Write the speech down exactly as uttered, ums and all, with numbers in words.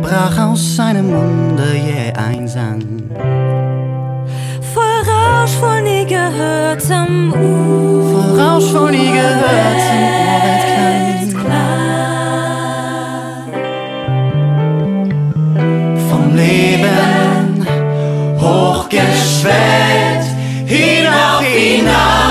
brach aus seinem Munde jäh ein Sang. Voll Rausch, voll nie gehörtem Uhr, Voll Rausch, voll nie gehörtem Urweltklang. Vom Leben hochgeschwellt, hinauf, hinauf.